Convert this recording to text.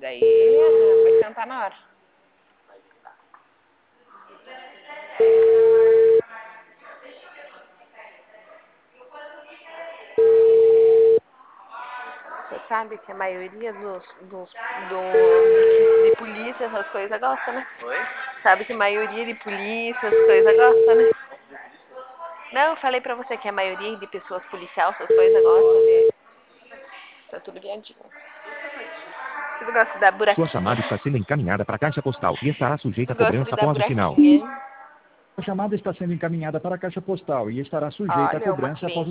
daí vai cantar na hora. Você sabe que a maioria de polícia, essas coisas gosta, né? Oi? Sabe que a maioria de polícia, essas coisas gosta, né? Não, eu falei pra você que a maioria de pessoas policiais, essas coisas gostam de... Tá tudo viadinho. Tudo gosta da buraquinha. Sua chamada está sendo encaminhada para a caixa postal e estará sujeita a Tudo gosta cobrança de dar após o sinal. buraquinha. A chamada está sendo encaminhada para a caixa postal e estará sujeita a Olha, uma cobrança após o